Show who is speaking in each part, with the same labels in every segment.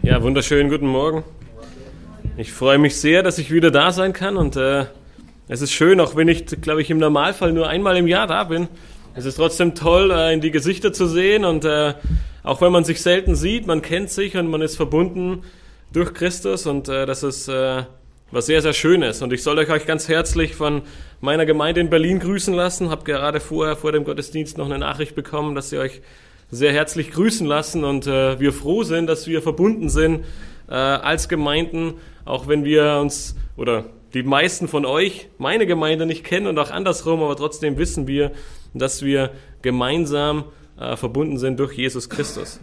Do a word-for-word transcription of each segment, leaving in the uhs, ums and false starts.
Speaker 1: Ja, wunderschönen guten Morgen. Ich freue mich sehr, dass ich wieder da sein kann und äh, es ist schön, auch wenn ich, glaube ich, im Normalfall nur einmal im Jahr da bin. Es ist trotzdem toll, äh, in die Gesichter zu sehen und äh, auch wenn man sich selten sieht, man kennt sich und man ist verbunden durch Christus und äh, das ist äh, was sehr, sehr Schönes. Und ich soll euch ganz herzlich von meiner Gemeinde in Berlin grüßen lassen. Habe gerade vorher vor dem Gottesdienst noch eine Nachricht bekommen, dass sie euch sehr herzlich grüßen lassen und äh, wir froh sind, dass wir verbunden sind äh, als Gemeinden, auch wenn wir uns, oder die meisten von euch, meine Gemeinde nicht kennen und auch andersrum, aber trotzdem wissen wir, dass wir gemeinsam äh, verbunden sind durch Jesus Christus.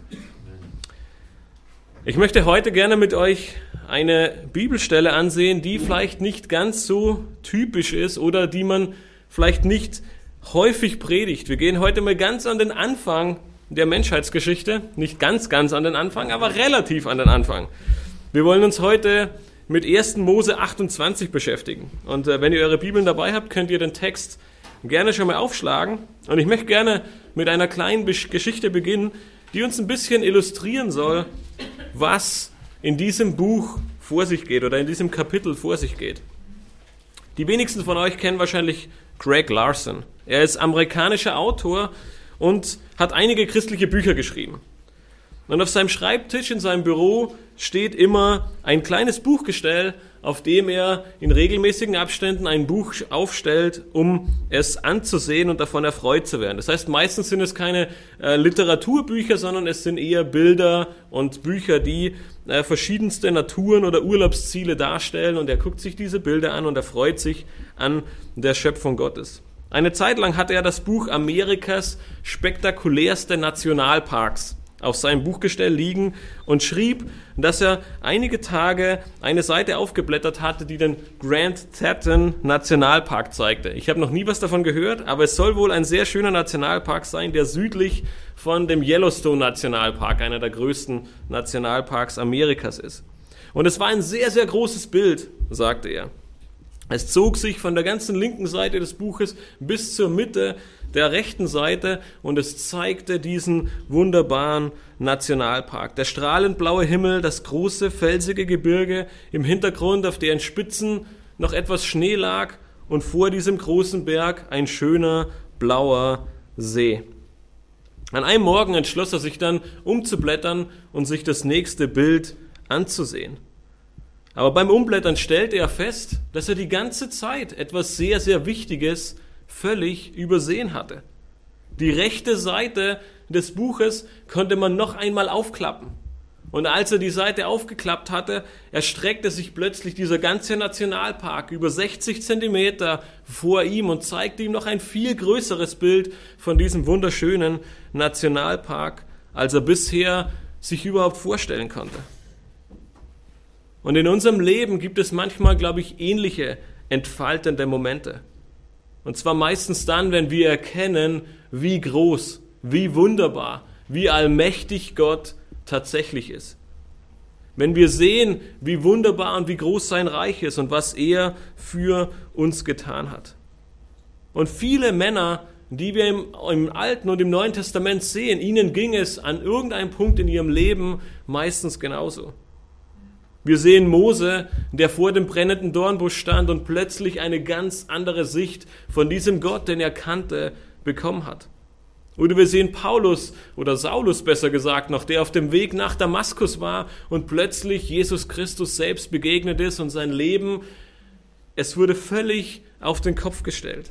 Speaker 1: Ich möchte heute gerne mit euch eine Bibelstelle ansehen, die vielleicht nicht ganz so typisch ist oder die man vielleicht nicht häufig predigt. Wir gehen heute mal ganz an den Anfang der Menschheitsgeschichte, nicht ganz, ganz an den Anfang, aber relativ an den Anfang. Wir wollen uns heute mit ersten Mose achtundzwanzig beschäftigen. Und äh, wenn ihr eure Bibeln dabei habt, könnt ihr den Text gerne schon mal aufschlagen. Und ich möchte gerne mit einer kleinen Be- Geschichte beginnen, die uns ein bisschen illustrieren soll, was in diesem Buch vor sich geht oder in diesem Kapitel vor sich geht. Die wenigsten von euch kennen wahrscheinlich Greg Larson. Er ist amerikanischer Autor und hat einige christliche Bücher geschrieben. Und auf seinem Schreibtisch in seinem Büro steht immer ein kleines Buchgestell, auf dem er in regelmäßigen Abständen ein Buch aufstellt, um es anzusehen und davon erfreut zu werden. Das heißt, meistens sind es keine äh, Literaturbücher, sondern es sind eher Bilder und Bücher, die äh, verschiedenste Naturen oder Urlaubsziele darstellen. Und er guckt sich diese Bilder an und erfreut sich an der Schöpfung Gottes. Eine Zeit lang hatte er das Buch Amerikas spektakulärste Nationalparks auf seinem Buchgestell liegen und schrieb, dass er einige Tage eine Seite aufgeblättert hatte, die den Grand Teton Nationalpark zeigte. Ich habe noch nie was davon gehört, aber es soll wohl ein sehr schöner Nationalpark sein, der südlich von dem Yellowstone Nationalpark, einer der größten Nationalparks Amerikas ist. Und es war ein sehr, sehr großes Bild, sagte er. Es zog sich von der ganzen linken Seite des Buches bis zur Mitte der rechten Seite und es zeigte diesen wunderbaren Nationalpark. Der strahlend blaue Himmel, das große felsige Gebirge im Hintergrund, auf deren Spitzen noch etwas Schnee lag und vor diesem großen Berg ein schöner blauer See. An einem Morgen entschloss er sich dann, umzublättern und sich das nächste Bild anzusehen. Aber beim Umblättern stellte er fest, dass er die ganze Zeit etwas sehr, sehr Wichtiges völlig übersehen hatte. Die rechte Seite des Buches konnte man noch einmal aufklappen. Und als er die Seite aufgeklappt hatte, erstreckte sich plötzlich dieser ganze Nationalpark über sechzig Zentimeter vor ihm und zeigte ihm noch ein viel größeres Bild von diesem wunderschönen Nationalpark, als er bisher sich überhaupt vorstellen konnte. Und in unserem Leben gibt es manchmal, glaube ich, ähnliche entfaltende Momente. Und zwar meistens dann, wenn wir erkennen, wie groß, wie wunderbar, wie allmächtig Gott tatsächlich ist. Wenn wir sehen, wie wunderbar und wie groß sein Reich ist und was er für uns getan hat. Und viele Männer, die wir im, im Alten und im Neuen Testament sehen, ihnen ging es an irgendeinem Punkt in ihrem Leben meistens genauso. Wir sehen Mose, der vor dem brennenden Dornbusch stand und plötzlich eine ganz andere Sicht von diesem Gott, den er kannte, bekommen hat. Oder wir sehen Paulus, oder Saulus besser gesagt noch, der auf dem Weg nach Damaskus war und plötzlich Jesus Christus selbst begegnet ist und sein Leben, es wurde völlig auf den Kopf gestellt.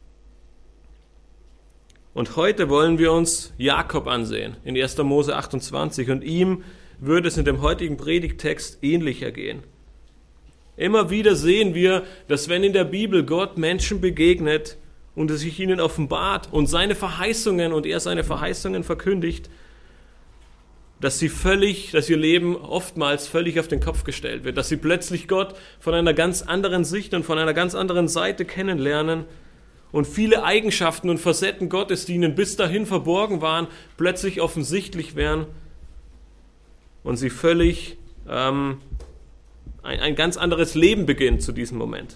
Speaker 1: Und heute wollen wir uns Jakob ansehen, in erster Mose achtundzwanzig, und ihm würde es in dem heutigen Predigttext ähnlicher gehen. Immer wieder sehen wir, dass wenn in der Bibel Gott Menschen begegnet und es sich ihnen offenbart und seine Verheißungen und er seine Verheißungen verkündigt, dass sie völlig, dass ihr Leben oftmals völlig auf den Kopf gestellt wird, dass sie plötzlich Gott von einer ganz anderen Sicht und von einer ganz anderen Seite kennenlernen und viele Eigenschaften und Facetten Gottes, die ihnen bis dahin verborgen waren, plötzlich offensichtlich werden und sie völlig ähm, ein, ein ganz anderes Leben beginnt zu diesem Moment.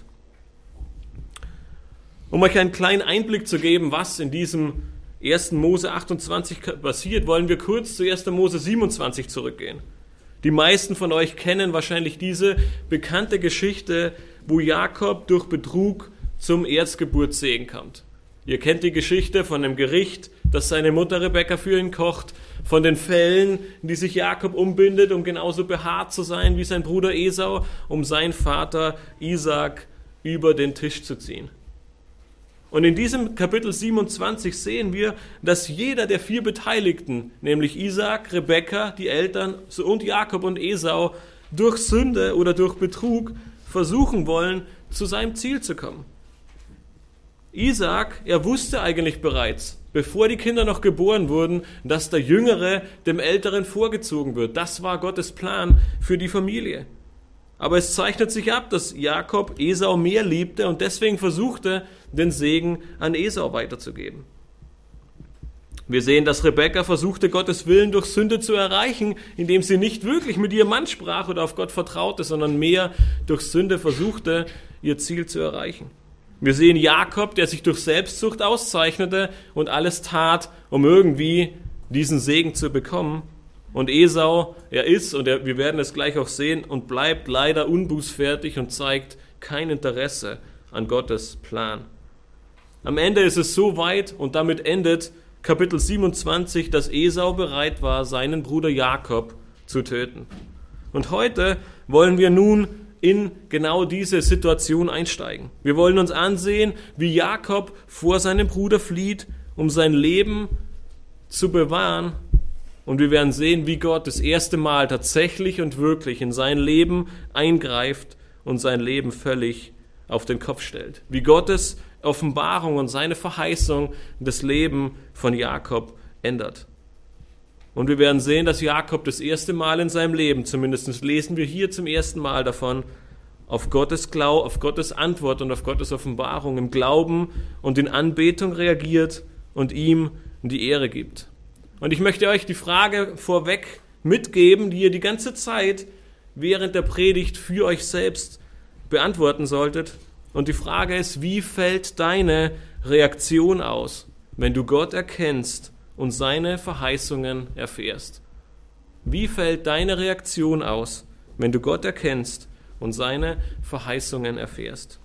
Speaker 1: Um euch einen kleinen Einblick zu geben, was in diesem ersten Mose achtundzwanzig passiert, wollen wir kurz zu erster Mose siebenundzwanzig zurückgehen. Die meisten von euch kennen wahrscheinlich diese bekannte Geschichte, wo Jakob durch Betrug zum Erstgeburtssegen kommt. Ihr kennt die Geschichte von dem Gericht, das seine Mutter Rebekka für ihn kocht, von den Fellen, die sich Jakob umbindet, um genauso behaart zu sein wie sein Bruder Esau, um seinen Vater Isaak über den Tisch zu ziehen. Und in diesem Kapitel siebenundzwanzig sehen wir, dass jeder der vier Beteiligten, nämlich Isaak, Rebekka, die Eltern und Jakob und Esau, durch Sünde oder durch Betrug versuchen wollen, zu seinem Ziel zu kommen. Isaak, er wusste eigentlich bereits, bevor die Kinder noch geboren wurden, dass der Jüngere dem Älteren vorgezogen wird. Das war Gottes Plan für die Familie. Aber es zeichnet sich ab, dass Jakob Esau mehr liebte und deswegen versuchte, den Segen an Esau weiterzugeben. Wir sehen, dass Rebekka versuchte, Gottes Willen durch Sünde zu erreichen, indem sie nicht wirklich mit ihrem Mann sprach oder auf Gott vertraute, sondern mehr durch Sünde versuchte, ihr Ziel zu erreichen. Wir sehen Jakob, der sich durch Selbstsucht auszeichnete und alles tat, um irgendwie diesen Segen zu bekommen. Und Esau, er ist, und er, wir werden es gleich auch sehen, und bleibt leider unbußfertig und zeigt kein Interesse an Gottes Plan. Am Ende ist es so weit, und damit endet Kapitel siebenundzwanzig, dass Esau bereit war, seinen Bruder Jakob zu töten. Und heute wollen wir nun in genau diese Situation einsteigen. Wir wollen uns ansehen, wie Jakob vor seinem Bruder flieht, um sein Leben zu bewahren. Und wir werden sehen, wie Gott das erste Mal tatsächlich und wirklich in sein Leben eingreift und sein Leben völlig auf den Kopf stellt. Wie Gottes Offenbarung und seine Verheißung das Leben von Jakob ändert. Und wir werden sehen, dass Jakob das erste Mal in seinem Leben, zumindest lesen wir hier zum ersten Mal davon, auf Gottes Glau, auf Gottes Antwort und auf Gottes Offenbarung im Glauben und in Anbetung reagiert und ihm die Ehre gibt. Und ich möchte euch die Frage vorweg mitgeben, die ihr die ganze Zeit während der Predigt für euch selbst beantworten solltet. Und die Frage ist, wie fällt deine Reaktion aus, wenn du Gott erkennst und seine Verheißungen erfährst? Wie fällt deine Reaktion aus, wenn du Gott erkennst und seine Verheißungen erfährst?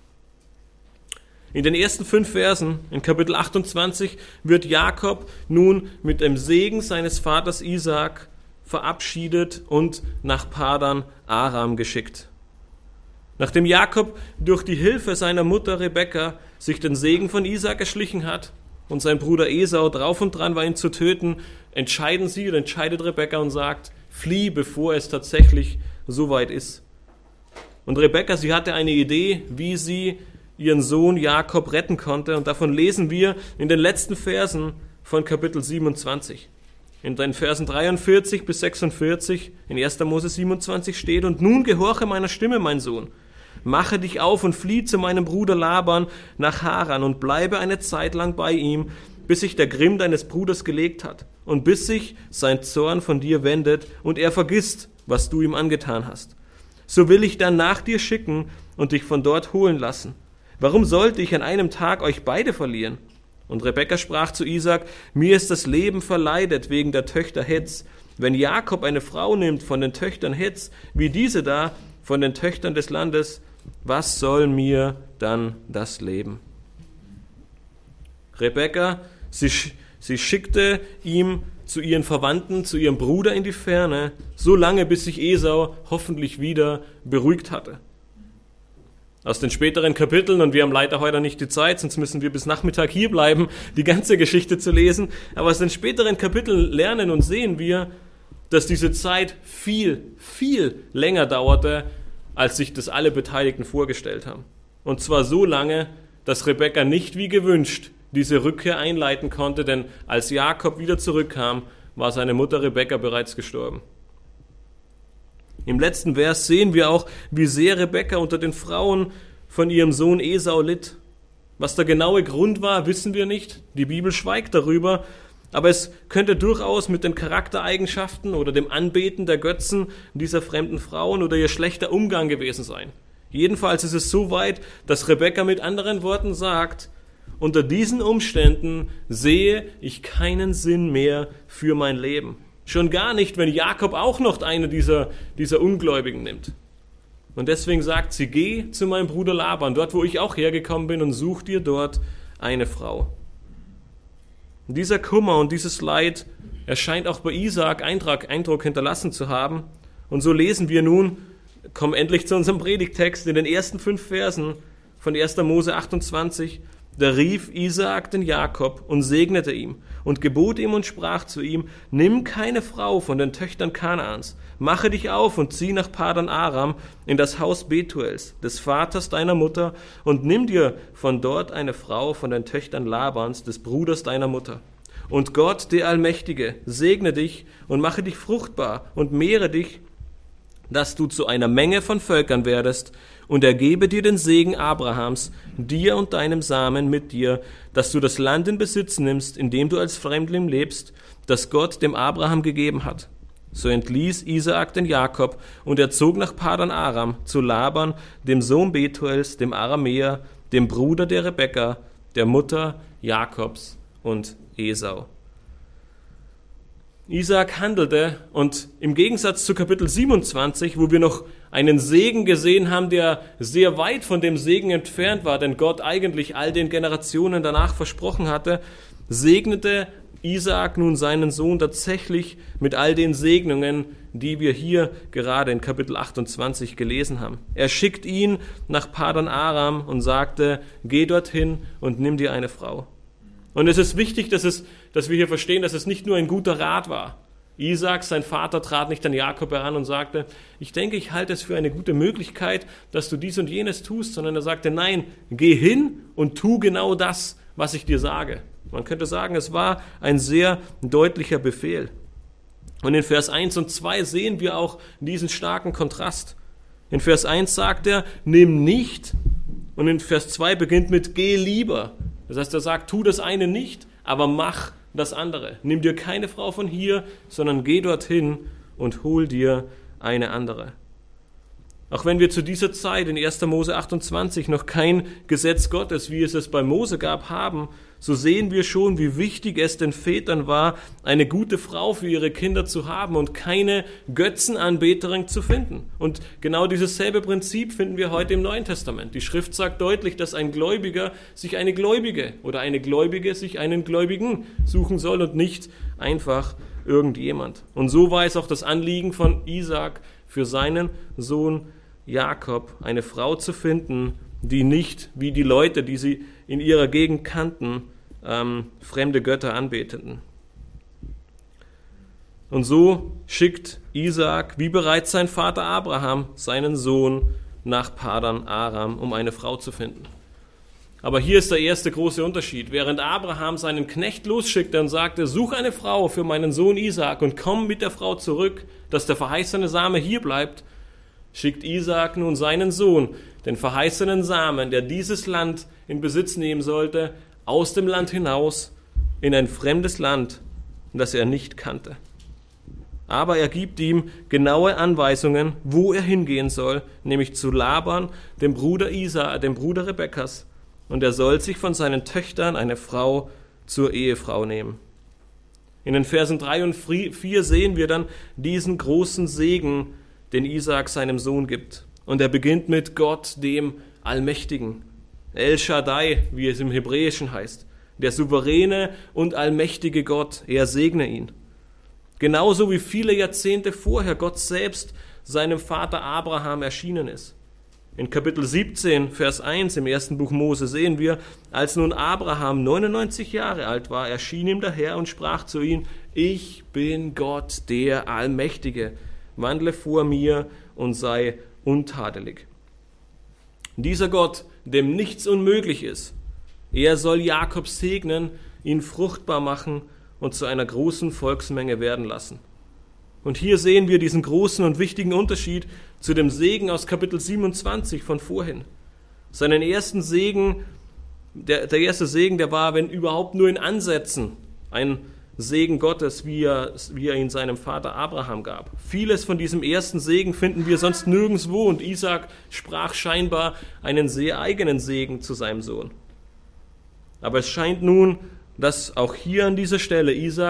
Speaker 1: In den ersten fünf Versen, in Kapitel achtundzwanzig, wird Jakob nun mit dem Segen seines Vaters Isaak verabschiedet und nach Padan Aram geschickt. Nachdem Jakob durch die Hilfe seiner Mutter Rebekka sich den Segen von Isaak erschlichen hat und sein Bruder Esau drauf und dran war, ihn zu töten, entscheiden sie und entscheidet Rebekka und sagt, flieh, bevor es tatsächlich so weit ist. Und Rebekka, sie hatte eine Idee, wie sie ihren Sohn Jakob retten konnte. Und davon lesen wir in den letzten Versen von Kapitel siebenundzwanzig. In den Versen dreiundvierzig bis sechsundvierzig in erster Mose siebenundzwanzig steht, und nun gehorche meiner Stimme, mein Sohn. Mache dich auf und flieh zu meinem Bruder Laban nach Haran und bleibe eine Zeit lang bei ihm, bis sich der Grimm deines Bruders gelegt hat und bis sich sein Zorn von dir wendet und er vergisst, was du ihm angetan hast. So will ich dann nach dir schicken und dich von dort holen lassen. Warum sollte ich an einem Tag euch beide verlieren? Und Rebekka sprach zu Isaak, mir ist das Leben verleidet wegen der Töchter Heths. Wenn Jakob eine Frau nimmt von den Töchtern Heths, wie diese da von den Töchtern des Landes, was soll mir dann das Leben? Rebekka, sie, sie schickte ihm zu ihren Verwandten, zu ihrem Bruder in die Ferne, so lange, bis sich Esau hoffentlich wieder beruhigt hatte. Aus den späteren Kapiteln, und wir haben leider heute nicht die Zeit, sonst müssen wir bis Nachmittag hier bleiben, die ganze Geschichte zu lesen, aber aus den späteren Kapiteln lernen und sehen wir, dass diese Zeit viel, viel länger dauerte, als sich das alle Beteiligten vorgestellt haben. Und zwar so lange, dass Rebekka nicht wie gewünscht diese Rückkehr einleiten konnte, denn als Jakob wieder zurückkam, war seine Mutter Rebekka bereits gestorben. Im letzten Vers sehen wir auch, wie sehr Rebekka unter den Frauen von ihrem Sohn Esau litt. Was der genaue Grund war, wissen wir nicht. Die Bibel schweigt darüber. Aber es könnte durchaus mit den Charaktereigenschaften oder dem Anbeten der Götzen dieser fremden Frauen oder ihr schlechter Umgang gewesen sein. Jedenfalls ist es so weit, dass Rebekka mit anderen Worten sagt, unter diesen Umständen sehe ich keinen Sinn mehr für mein Leben. Schon gar nicht, wenn Jakob auch noch eine dieser, dieser Ungläubigen nimmt. Und deswegen sagt sie, geh zu meinem Bruder Laban, dort wo ich auch hergekommen bin, und such dir dort eine Frau. Und dieser Kummer und dieses Leid erscheint auch bei Isaak Eindruck, Eindruck hinterlassen zu haben. Und so lesen wir nun, kommen endlich zu unserem Predigtext in den ersten fünf Versen von erster Mose achtundzwanzig. Da rief Isaak den Jakob und segnete ihm und gebot ihm und sprach zu ihm, nimm keine Frau von den Töchtern Kanaans, mache dich auf und zieh nach Padan Aram in das Haus Betuels, des Vaters deiner Mutter, und nimm dir von dort eine Frau von den Töchtern Labans, des Bruders deiner Mutter. Und Gott, der Allmächtige, segne dich und mache dich fruchtbar und mehre dich, dass du zu einer Menge von Völkern werdest, und er gebe dir den Segen Abrahams, dir und deinem Samen mit dir, dass du das Land in Besitz nimmst, in dem du als Fremdling lebst, das Gott dem Abraham gegeben hat. So entließ Isaak den Jakob, und er zog nach Padan Aram zu Laban, dem Sohn Betuels, dem Aramäer, dem Bruder der Rebekka, der Mutter Jakobs und Esau. Isaak handelte, und im Gegensatz zu Kapitel siebenundzwanzig, wo wir noch einen Segen gesehen haben, der sehr weit von dem Segen entfernt war, den Gott eigentlich all den Generationen danach versprochen hatte, segnete Isaak nun seinen Sohn tatsächlich mit all den Segnungen, die wir hier gerade in Kapitel achtundzwanzig gelesen haben. Er schickt ihn nach Padan Aram und sagte, geh dorthin und nimm dir eine Frau. Und es ist wichtig, dass, es, dass wir hier verstehen, dass es nicht nur ein guter Rat war. Isaak, sein Vater, trat nicht an Jakob heran und sagte, ich denke, ich halte es für eine gute Möglichkeit, dass du dies und jenes tust, sondern er sagte, nein, geh hin und tu genau das, was ich dir sage. Man könnte sagen, es war ein sehr deutlicher Befehl. Und in Vers eins und zwei sehen wir auch diesen starken Kontrast. In Vers eins sagt er, nimm nicht, und in Vers zwei beginnt mit, geh lieber. Das heißt, er sagt, tu das eine nicht, aber mach das andere. Nimm dir keine Frau von hier, sondern geh dorthin und hol dir eine andere. Auch wenn wir zu dieser Zeit in erster Mose achtundzwanzig noch kein Gesetz Gottes, wie es es bei Mose gab, haben, so sehen wir schon, wie wichtig es den Vätern war, eine gute Frau für ihre Kinder zu haben und keine Götzenanbeterin zu finden. Und genau dieses selbe Prinzip finden wir heute im Neuen Testament. Die Schrift sagt deutlich, dass ein Gläubiger sich eine Gläubige oder eine Gläubige sich einen Gläubigen suchen soll und nicht einfach irgendjemand. Und so war es auch das Anliegen von Isaak für seinen Sohn Jakob, eine Frau zu finden, die nicht wie die Leute, die sie in ihrer Gegend kannten, ähm, fremde Götter anbeteten. Und so schickt Isaak, wie bereits sein Vater Abraham, seinen Sohn nach Padan Aram, um eine Frau zu finden. Aber hier ist der erste große Unterschied. Während Abraham seinen Knecht losschickte und sagte, such eine Frau für meinen Sohn Isaak und komm mit der Frau zurück, dass der verheißene Same hier bleibt, schickt Isaak nun seinen Sohn, den verheißenen Samen, der dieses Land in Besitz nehmen sollte, aus dem Land hinaus in ein fremdes Land, das er nicht kannte. Aber er gibt ihm genaue Anweisungen, wo er hingehen soll, nämlich zu Laban, dem Bruder Isaak, dem Bruder Rebekkas, und er soll sich von seinen Töchtern eine Frau zur Ehefrau nehmen. In den Versen drei und vier sehen wir dann diesen großen Segen, den Isaak seinem Sohn gibt. Und er beginnt mit Gott, dem Allmächtigen. El Shaddai, wie es im Hebräischen heißt. Der souveräne und allmächtige Gott, er segne ihn. Genauso wie viele Jahrzehnte vorher Gott selbst seinem Vater Abraham erschienen ist. In Kapitel siebzehn, Vers eins im ersten Buch Mose sehen wir, als nun Abraham neunundneunzig Jahre alt war, erschien ihm der Herr und sprach zu ihm, ich bin Gott, der Allmächtige, wandle vor mir und sei untadelig. Dieser Gott, dem nichts unmöglich ist, er soll Jakob segnen, ihn fruchtbar machen und zu einer großen Volksmenge werden lassen. Und hier sehen wir diesen großen und wichtigen Unterschied zu dem Segen aus Kapitel siebenundzwanzig von vorhin. Seinen ersten Segen, der, der erste Segen, der war, wenn überhaupt nur in Ansätzen, ein Segen Gottes, wie er, wie er ihn seinem Vater Abraham gab. Vieles von diesem ersten Segen finden wir sonst nirgendwo und Isaak sprach scheinbar einen sehr eigenen Segen zu seinem Sohn. Aber es scheint nun, dass auch hier an dieser Stelle Isaak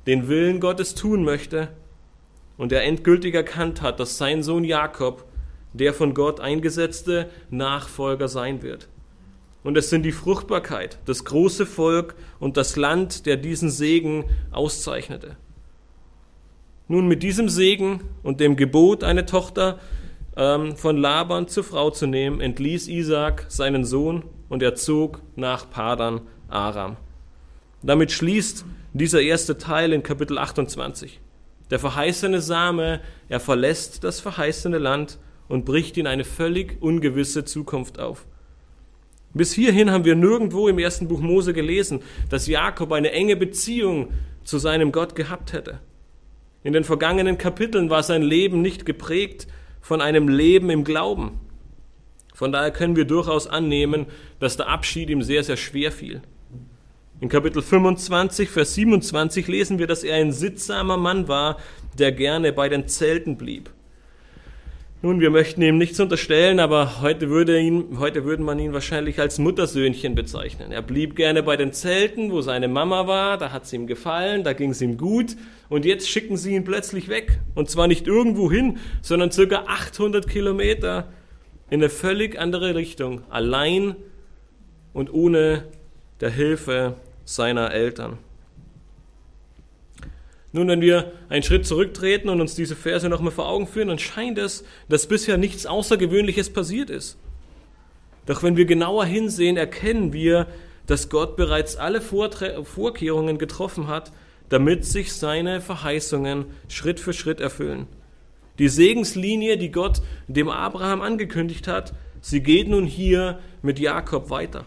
Speaker 1: den Willen Gottes tun möchte und er endgültig erkannt hat, dass sein Sohn Jakob der von Gott eingesetzte Nachfolger sein wird. Und es sind die Fruchtbarkeit, das große Volk und das Land, der diesen Segen auszeichnete. Nun, mit diesem Segen und dem Gebot, eine Tochter ähm, von Laban zur Frau zu nehmen, entließ Isaak seinen Sohn und er zog nach Padan Aram. Damit schließt dieser erste Teil in Kapitel achtundzwanzig. Der verheißene Same, er verlässt das verheißene Land und bricht in eine völlig ungewisse Zukunft auf. Bis hierhin haben wir nirgendwo im ersten Buch Mose gelesen, dass Jakob eine enge Beziehung zu seinem Gott gehabt hätte. In den vergangenen Kapiteln war sein Leben nicht geprägt von einem Leben im Glauben. Von daher können wir durchaus annehmen, dass der Abschied ihm sehr, sehr schwer fiel. In Kapitel fünfundzwanzig, Vers siebenundzwanzig lesen wir, dass er ein sittsamer Mann war, der gerne bei den Zelten blieb. Nun, wir möchten ihm nichts unterstellen, aber heute würde, ihn, heute würde man ihn wahrscheinlich als Muttersöhnchen bezeichnen. Er blieb gerne bei den Zelten, wo seine Mama war, da hat es ihm gefallen, da ging es ihm gut und jetzt schicken sie ihn plötzlich weg. Und zwar nicht irgendwo hin, sondern circa achthundert Kilometer in eine völlig andere Richtung, allein und ohne der Hilfe seiner Eltern. Nun, wenn wir einen Schritt zurücktreten und uns diese Verse nochmal vor Augen führen, dann scheint es, dass bisher nichts Außergewöhnliches passiert ist. Doch wenn wir genauer hinsehen, erkennen wir, dass Gott bereits alle Vortre- Vorkehrungen getroffen hat, damit sich seine Verheißungen Schritt für Schritt erfüllen. Die Segenslinie, die Gott dem Abraham angekündigt hat, sie geht nun hier mit Jakob weiter.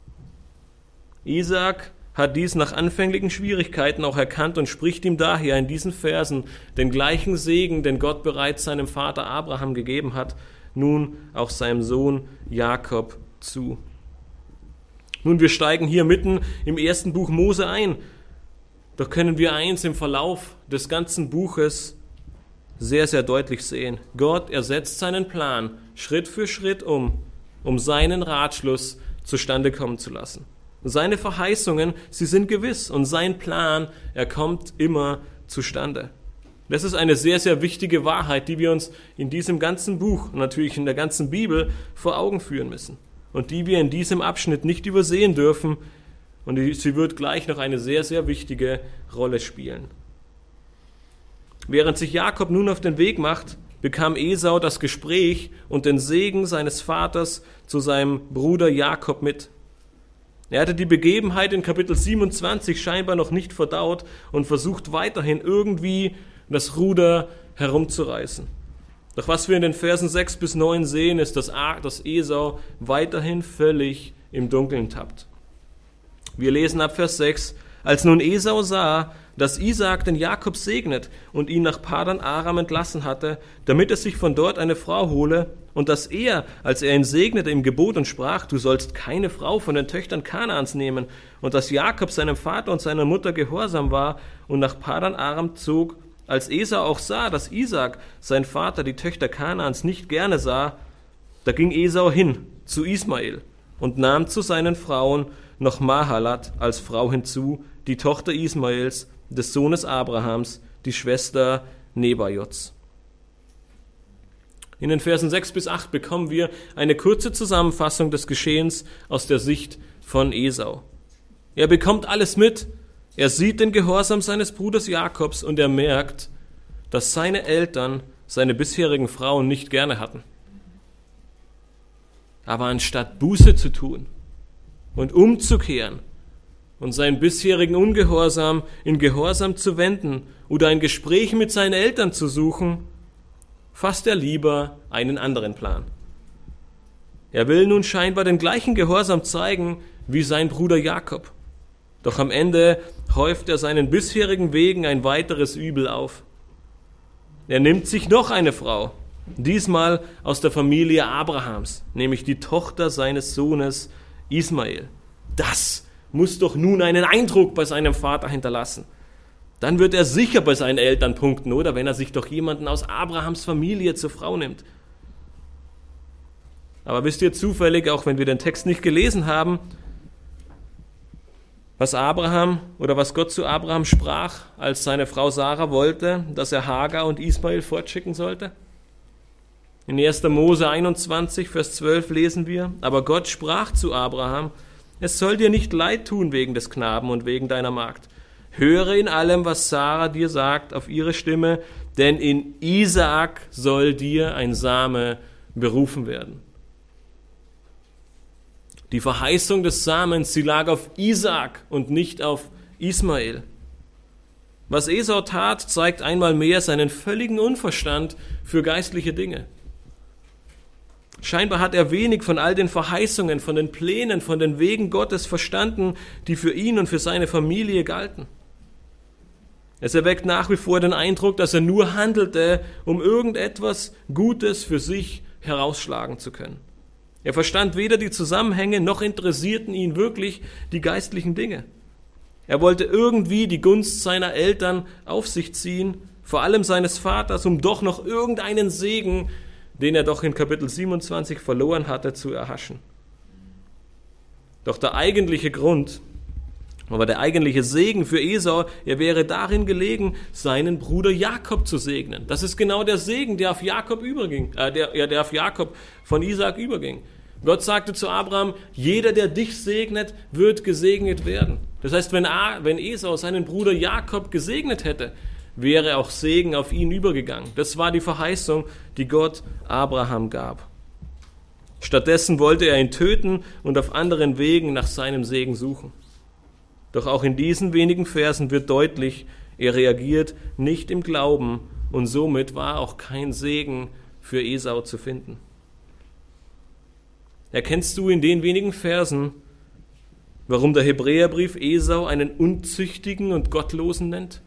Speaker 1: Isaak hat dies nach anfänglichen Schwierigkeiten auch erkannt und spricht ihm daher in diesen Versen den gleichen Segen, den Gott bereits seinem Vater Abraham gegeben hat, nun auch seinem Sohn Jakob zu. Nun, wir steigen hier mitten im ersten Buch Mose ein. Doch können wir eins im Verlauf des ganzen Buches sehr, sehr deutlich sehen. Gott, er setzt seinen Plan Schritt für Schritt um, um seinen Ratschluss zustande kommen zu lassen. Seine Verheißungen, sie sind gewiss und sein Plan, er kommt immer zustande. Das ist eine sehr, sehr wichtige Wahrheit, die wir uns in diesem ganzen Buch, natürlich in der ganzen Bibel, vor Augen führen müssen und die wir in diesem Abschnitt nicht übersehen dürfen und sie wird gleich noch eine sehr, sehr wichtige Rolle spielen. Während sich Jakob nun auf den Weg macht, bekam Esau das Gespräch und den Segen seines Vaters zu seinem Bruder Jakob mit. Er hatte die Begebenheit in Kapitel siebenundzwanzig scheinbar noch nicht verdaut und versucht weiterhin irgendwie das Ruder herumzureißen. Doch was wir in den Versen sechs bis neun sehen, ist, dass Esau weiterhin völlig im Dunkeln tappt. Wir lesen ab Vers sechs, als nun Esau sah, dass Isaak den Jakob segnet und ihn nach Padan Aram entlassen hatte, damit er sich von dort eine Frau hole, und dass er, als er ihn segnete, ihm gebot und sprach, du sollst keine Frau von den Töchtern Kanaans nehmen, und dass Jakob seinem Vater und seiner Mutter gehorsam war und nach Padan Aram zog, als Esau auch sah, dass Isaak, sein Vater, die Töchter Kanaans nicht gerne sah, da ging Esau hin zu Ismael und nahm zu seinen Frauen noch Mahalat als Frau hinzu, die Tochter Ismaels, des Sohnes Abrahams, die Schwester Nebajots. In den Versen sechs bis acht bekommen wir eine kurze Zusammenfassung des Geschehens aus der Sicht von Esau. Er bekommt alles mit. Er sieht den Gehorsam seines Bruders Jakobs und er merkt, dass seine Eltern seine bisherigen Frauen nicht gerne hatten. Aber anstatt Buße zu tun und umzukehren und seinen bisherigen Ungehorsam in Gehorsam zu wenden oder ein Gespräch mit seinen Eltern zu suchen, fasst er lieber einen anderen Plan. Er will nun scheinbar den gleichen Gehorsam zeigen wie sein Bruder Jakob. Doch am Ende häuft er seinen bisherigen Wegen ein weiteres Übel auf. Er nimmt sich noch eine Frau, diesmal aus der Familie Abrahams, nämlich die Tochter seines Sohnes Ismael. Das muss doch nun einen Eindruck bei seinem Vater hinterlassen. Dann wird er sicher bei seinen Eltern punkten, oder? Wenn er sich doch jemanden aus Abrahams Familie zur Frau nimmt. Aber wisst ihr zufällig, auch wenn wir den Text nicht gelesen haben, Was Abraham oder was Gott zu Abraham sprach, als seine Frau Sarah wollte, dass er Hagar und Ismael fortschicken sollte? In erster Mose einundzwanzig, Vers zwölf lesen wir, aber Gott sprach zu Abraham, es soll dir nicht leid tun wegen des Knaben und wegen deiner Magd. Höre in allem, was Sarah dir sagt, auf ihre Stimme, denn in Isaak soll dir ein Same berufen werden. Die Verheißung des Samens, sie lag auf Isaak und nicht auf Ismael. Was Esau tat, zeigt einmal mehr seinen völligen Unverstand für geistliche Dinge. Scheinbar hat er wenig von all den Verheißungen, von den Plänen, von den Wegen Gottes verstanden, die für ihn und für seine Familie galten. Es erweckt nach wie vor den Eindruck, dass er nur handelte, um irgendetwas Gutes für sich herausschlagen zu können. Er verstand weder die Zusammenhänge, noch interessierten ihn wirklich die geistlichen Dinge. Er wollte irgendwie die Gunst seiner Eltern auf sich ziehen, vor allem seines Vaters, um doch noch irgendeinen Segen, den er doch in Kapitel siebenundzwanzig verloren hatte, zu erhaschen. Doch der eigentliche Grund, aber der eigentliche Segen für Esau, er wäre darin gelegen, seinen Bruder Jakob zu segnen. Das ist genau der Segen, der auf Jakob überging, äh, der, ja, der auf Jakob von Isaak überging. Gott sagte zu Abraham, jeder, der dich segnet, wird gesegnet werden. Das heißt, wenn, A, wenn Esau seinen Bruder Jakob gesegnet hätte, wäre auch Segen auf ihn übergegangen. Das war die Verheißung, die Gott Abraham gab. Stattdessen wollte er ihn töten und auf anderen Wegen nach seinem Segen suchen. Doch auch in diesen wenigen Versen wird deutlich, er reagiert nicht im Glauben und somit war auch kein Segen für Esau zu finden. Erkennst du in den wenigen Versen, warum der Hebräerbrief Esau einen Unzüchtigen und Gottlosen nennt?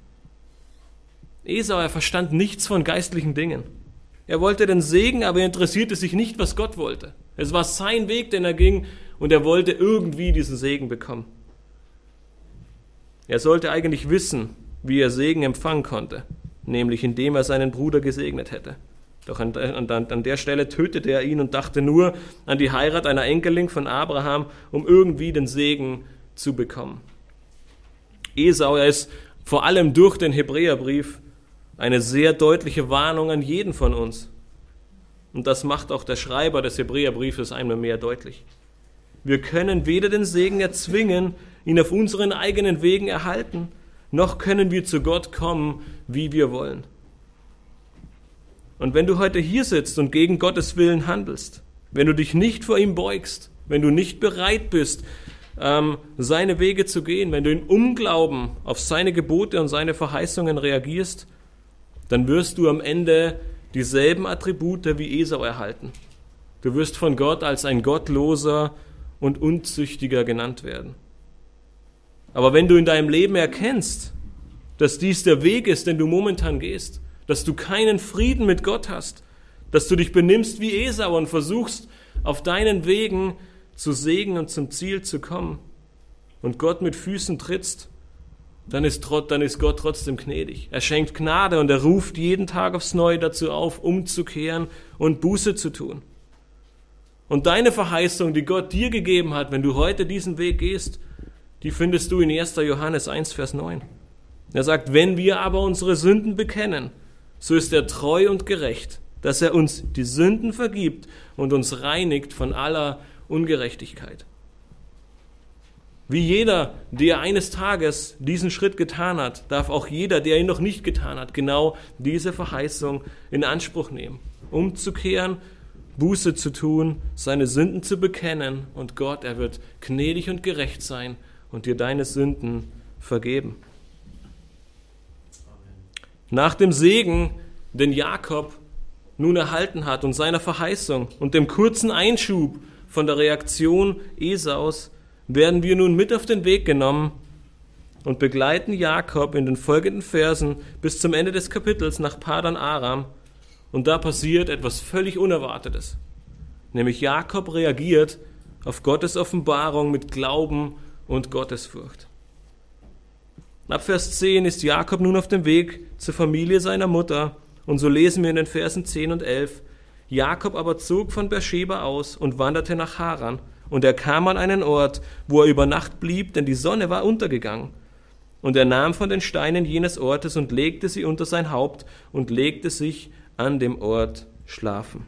Speaker 1: Esau, er verstand nichts von geistlichen Dingen. Er wollte den Segen, aber er interessierte sich nicht, was Gott wollte. Es war sein Weg, den er ging, und er wollte irgendwie diesen Segen bekommen. Er sollte eigentlich wissen, wie er Segen empfangen konnte, nämlich indem er seinen Bruder gesegnet hätte. Doch an, an, an der Stelle tötete er ihn und dachte nur an die Heirat einer Enkelin von Abraham, um irgendwie den Segen zu bekommen. Esau, er ist vor allem durch den Hebräerbrief eine sehr deutliche Warnung an jeden von uns. Und das macht auch der Schreiber des Hebräerbriefes einmal mehr deutlich. Wir können weder den Segen erzwingen, ihn auf unseren eigenen Wegen erhalten, noch können wir zu Gott kommen, wie wir wollen. Und wenn du heute hier sitzt und gegen Gottes Willen handelst, wenn du dich nicht vor ihm beugst, wenn du nicht bereit bist, ähm, seine Wege zu gehen, wenn du in Unglauben auf seine Gebote und seine Verheißungen reagierst, dann wirst du am Ende dieselben Attribute wie Esau erhalten. Du wirst von Gott als ein Gottloser und Unzüchtiger genannt werden. Aber wenn du in deinem Leben erkennst, dass dies der Weg ist, den du momentan gehst, dass du keinen Frieden mit Gott hast, dass du dich benimmst wie Esau und versuchst, auf deinen Wegen zu Segen und zum Ziel zu kommen und Gott mit Füßen trittst, dann ist, dann ist Gott trotzdem gnädig. Er schenkt Gnade und er ruft jeden Tag aufs Neue dazu auf, umzukehren und Buße zu tun. Und deine Verheißung, die Gott dir gegeben hat, wenn du heute diesen Weg gehst, die findest du in erster Johannes eins, Vers neun. Er sagt, wenn wir aber unsere Sünden bekennen, so ist er treu und gerecht, dass er uns die Sünden vergibt und uns reinigt von aller Ungerechtigkeit. Wie jeder, der eines Tages diesen Schritt getan hat, darf auch jeder, der ihn noch nicht getan hat, genau diese Verheißung in Anspruch nehmen, umzukehren, Buße zu tun, seine Sünden zu bekennen und Gott, er wird gnädig und gerecht sein und dir deine Sünden vergeben. Nach dem Segen, den Jakob nun erhalten hat und seiner Verheißung und dem kurzen Einschub von der Reaktion Esaus, werden wir nun mit auf den Weg genommen und begleiten Jakob in den folgenden Versen bis zum Ende des Kapitels nach Padan Aram. Und da passiert etwas völlig Unerwartetes. Nämlich Jakob reagiert auf Gottes Offenbarung mit Glauben und Gottesfurcht. Ab Vers zehn ist Jakob nun auf dem Weg zur Familie seiner Mutter. Und so lesen wir in den Versen zehn und elf. Jakob aber zog von Beersheba aus und wanderte nach Haran Und er kam an einen Ort, wo er über Nacht blieb, denn die Sonne war untergegangen. Und er nahm von den Steinen jenes Ortes und legte sie unter sein Haupt und legte sich an dem Ort schlafen.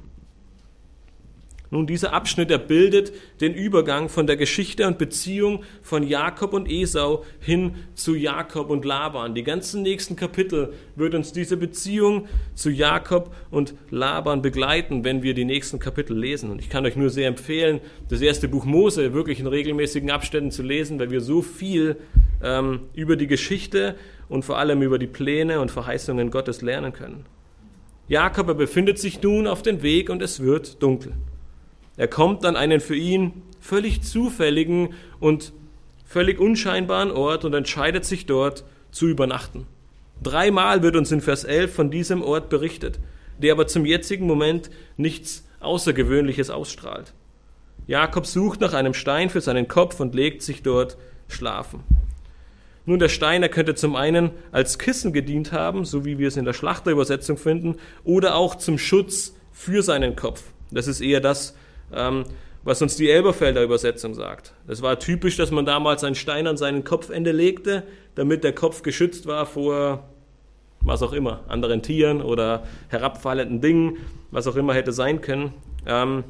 Speaker 1: Nun, dieser Abschnitt, er bildet den Übergang von der Geschichte und Beziehung von Jakob und Esau hin zu Jakob und Laban. Die ganzen nächsten Kapitel wird uns diese Beziehung zu Jakob und Laban begleiten, wenn wir die nächsten Kapitel lesen. Und ich kann euch nur sehr empfehlen, das erste Buch Mose wirklich in regelmäßigen Abständen zu lesen, weil wir so viel ähm, über die Geschichte und vor allem über die Pläne und Verheißungen Gottes lernen können. Jakob, er befindet sich nun auf dem Weg und es wird dunkel. Er kommt an einen für ihn völlig zufälligen und völlig unscheinbaren Ort und entscheidet sich dort zu übernachten. Dreimal wird uns in Vers elf von diesem Ort berichtet, der aber zum jetzigen Moment nichts Außergewöhnliches ausstrahlt. Jakob sucht nach einem Stein für seinen Kopf und legt sich dort schlafen. Nun, der Stein, er könnte zum einen als Kissen gedient haben, so wie wir es in der Schlachterübersetzung finden, oder auch zum Schutz für seinen Kopf. Das ist eher das, was uns die Elberfelder Übersetzung sagt. Es war typisch, dass man damals einen Stein an seinen Kopfende legte, damit der Kopf geschützt war vor was auch immer, anderen Tieren oder herabfallenden Dingen, was auch immer hätte sein können. Ähm,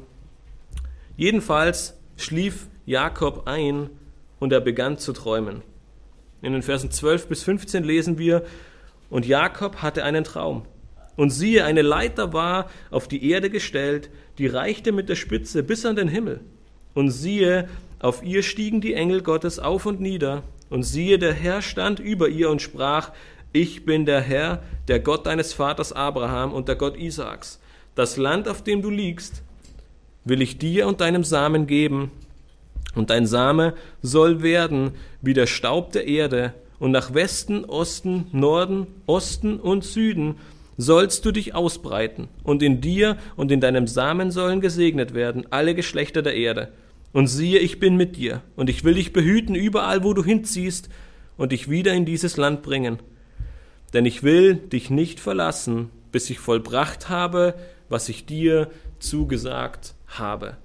Speaker 1: jedenfalls schlief Jakob ein und er begann zu träumen. In den Versen zwölf bis fünfzehn lesen wir: Und Jakob hatte einen Traum. Und siehe, eine Leiter war auf die Erde gestellt, die reichte mit der Spitze bis an den Himmel. Und siehe, auf ihr stiegen die Engel Gottes auf und nieder. Und siehe, der Herr stand über ihr und sprach: Ich bin der Herr, der Gott deines Vaters Abraham und der Gott Isaaks. Das Land, auf dem du liegst, will ich dir und deinem Samen geben. Und dein Same soll werden wie der Staub der Erde. Und nach Westen, Osten, Norden, Osten und Süden sollst du dich ausbreiten, und in dir und in deinem Samen sollen gesegnet werden alle Geschlechter der Erde. Und siehe, ich bin mit dir, und ich will dich behüten überall, wo du hinziehst, und dich wieder in dieses Land bringen. Denn ich will dich nicht verlassen, bis ich vollbracht habe, was ich dir zugesagt habe.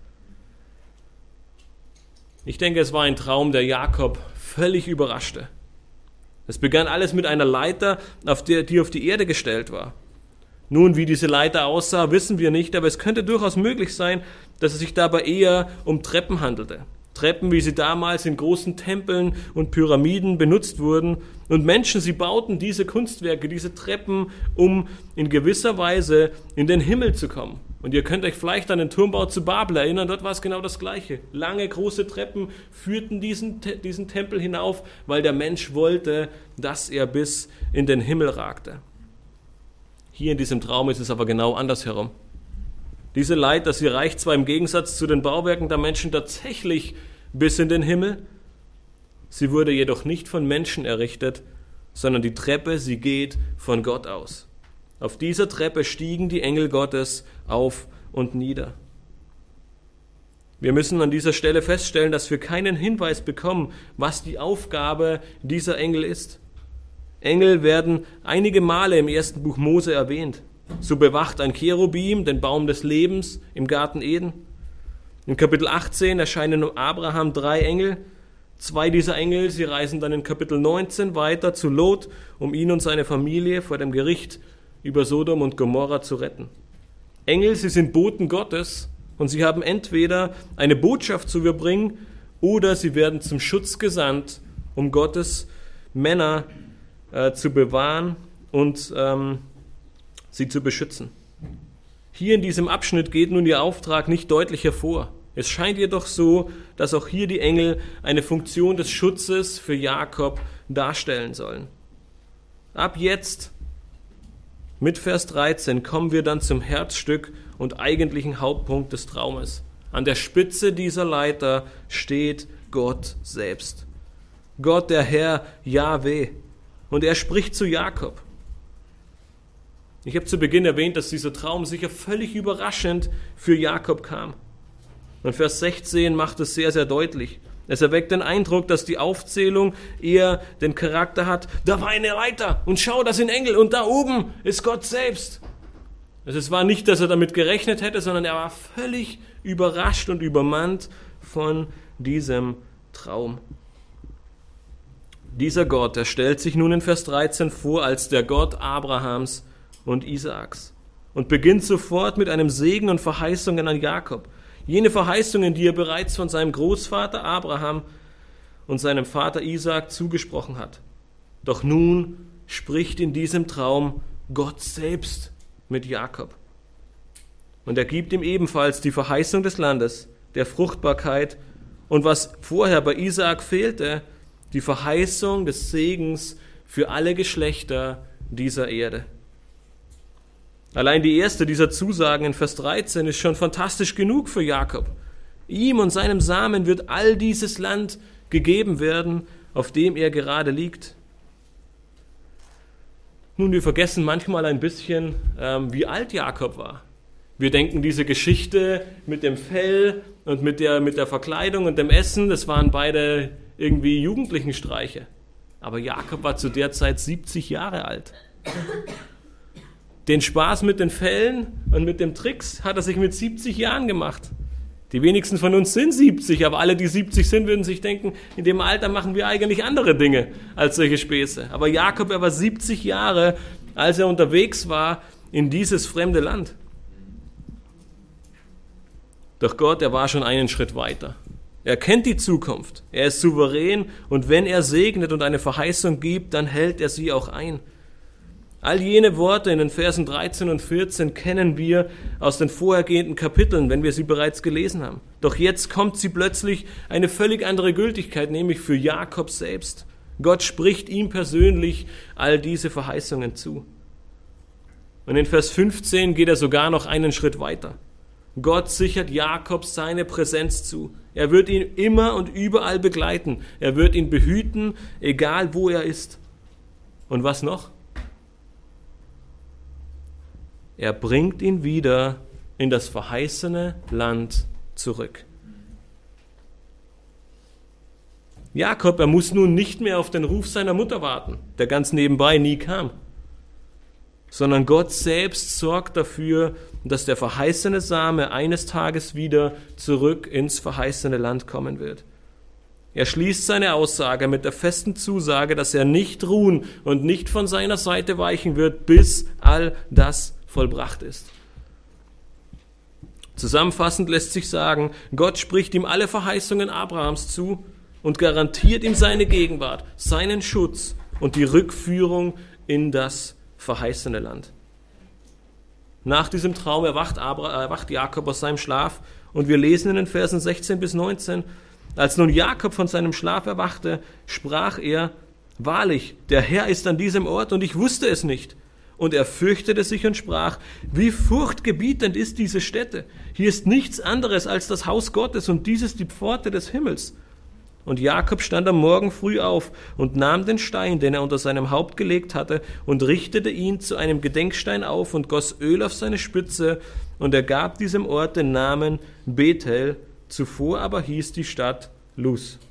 Speaker 1: Ich denke, es war ein Traum, der Jakob völlig überraschte. Es begann alles mit einer Leiter, auf der, die auf die Erde gestellt war. Nun, wie diese Leiter aussah, wissen wir nicht, aber es könnte durchaus möglich sein, dass es sich dabei eher um Treppen handelte. Treppen, wie sie damals in großen Tempeln und Pyramiden benutzt wurden. Und Menschen, sie bauten diese Kunstwerke, diese Treppen, um in gewisser Weise in den Himmel zu kommen. Und ihr könnt euch vielleicht an den Turmbau zu Babel erinnern, dort war es genau das Gleiche. Lange, große Treppen führten diesen, diesen Tempel hinauf, weil der Mensch wollte, dass er bis in den Himmel ragte. Hier in diesem Traum ist es aber genau andersherum. Diese Leiter, sie reicht zwar im Gegensatz zu den Bauwerken der Menschen tatsächlich bis in den Himmel, sie wurde jedoch nicht von Menschen errichtet, sondern die Treppe, sie geht von Gott aus. Auf dieser Treppe stiegen die Engel Gottes auf und nieder. Wir müssen an dieser Stelle feststellen, dass wir keinen Hinweis bekommen, was die Aufgabe dieser Engel ist. Engel werden einige Male im ersten Buch Mose erwähnt. So bewacht ein Cherubim den Baum des Lebens im Garten Eden. In Kapitel achtzehn erscheinen um Abraham drei Engel. Zwei dieser Engel, sie reisen dann in Kapitel neunzehn weiter zu Lot, um ihn und seine Familie vor dem Gericht über Sodom und Gomorra zu retten. Engel, sie sind Boten Gottes und sie haben entweder eine Botschaft zu überbringen oder sie werden zum Schutz gesandt, um Gottes Männer äh, zu bewahren und ähm, sie zu beschützen. Hier in diesem Abschnitt geht nun ihr Auftrag nicht deutlich hervor. Es scheint jedoch so, dass auch hier die Engel eine Funktion des Schutzes für Jakob darstellen sollen. Ab jetzt, mit Vers dreizehn, kommen wir dann zum Herzstück und eigentlichen Hauptpunkt des Traumes. An der Spitze dieser Leiter steht Gott selbst. Gott, der Herr, Jahwe. Und er spricht zu Jakob. Ich habe zu Beginn erwähnt, dass dieser Traum sicher völlig überraschend für Jakob kam. Und Vers sechzehn macht es sehr, sehr deutlich. Es erweckt den Eindruck, dass die Aufzählung eher den Charakter hat: Da war eine Leiter und schau, das sind Engel und da oben ist Gott selbst. Also es war nicht, dass er damit gerechnet hätte, sondern er war völlig überrascht und übermannt von diesem Traum. Dieser Gott, der stellt sich nun in Vers dreizehn vor als der Gott Abrahams und Isaaks und beginnt sofort mit einem Segen und Verheißungen an Jakob. Jene Verheißungen, die er bereits von seinem Großvater Abraham und seinem Vater Isaak zugesprochen hat. Doch nun spricht in diesem Traum Gott selbst mit Jakob. Und er gibt ihm ebenfalls die Verheißung des Landes, der Fruchtbarkeit und was vorher bei Isaak fehlte, die Verheißung des Segens für alle Geschlechter dieser Erde. Allein die erste dieser Zusagen in Vers dreizehn ist schon fantastisch genug für Jakob. Ihm und seinem Samen wird all dieses Land gegeben werden, auf dem er gerade liegt. Nun, wir vergessen manchmal ein bisschen, ähm, wie alt Jakob war. Wir denken, diese Geschichte mit dem Fell und mit der, mit der Verkleidung und dem Essen, das waren beide irgendwie jugendlichen Streiche. Aber Jakob war zu der Zeit siebzig Jahre alt. Den Spaß mit den Fellen und mit den Tricks hat er sich mit siebzig Jahren gemacht. Die wenigsten von uns sind siebzig, aber alle, die siebzig sind, würden sich denken, in dem Alter machen wir eigentlich andere Dinge als solche Späße. Aber Jakob, er war siebzig Jahre, als er unterwegs war in dieses fremde Land. Doch Gott, er war schon einen Schritt weiter. Er kennt die Zukunft, er ist souverän und wenn er segnet und eine Verheißung gibt, dann hält er sie auch ein. All jene Worte in den Versen dreizehn und vierzehn kennen wir aus den vorhergehenden Kapiteln, wenn wir sie bereits gelesen haben. Doch jetzt kommt sie plötzlich eine völlig andere Gültigkeit, nämlich für Jakob selbst. Gott spricht ihm persönlich all diese Verheißungen zu. Und in Vers fünfzehn geht er sogar noch einen Schritt weiter. Gott sichert Jakob seine Präsenz zu. Er wird ihn immer und überall begleiten. Er wird ihn behüten, egal wo er ist. Und was noch? Er bringt ihn wieder in das verheißene Land zurück. Jakob, er muss nun nicht mehr auf den Ruf seiner Mutter warten, der ganz nebenbei nie kam, sondern Gott selbst sorgt dafür, dass der verheißene Same eines Tages wieder zurück ins verheißene Land kommen wird. Er schließt seine Aussage mit der festen Zusage, dass er nicht ruhen und nicht von seiner Seite weichen wird, bis all das vollbracht ist. Zusammenfassend lässt sich sagen, Gott spricht ihm alle Verheißungen Abrahams zu und garantiert ihm seine Gegenwart, seinen Schutz und die Rückführung in das verheißene Land. Nach diesem Traum erwacht, Abra- erwacht Jakob aus seinem Schlaf und wir lesen in den Versen sechzehn bis neunzehn, als nun Jakob von seinem Schlaf erwachte, sprach er, wahrlich, der Herr ist an diesem Ort und ich wusste es nicht. Und er fürchtete sich und sprach, wie furchtgebietend ist diese Stätte. Hier ist nichts anderes als das Haus Gottes und dies ist die Pforte des Himmels. Und Jakob stand am Morgen früh auf und nahm den Stein, den er unter seinem Haupt gelegt hatte, und richtete ihn zu einem Gedenkstein auf und goss Öl auf seine Spitze. Und er gab diesem Ort den Namen Bethel, zuvor aber hieß die Stadt Luz.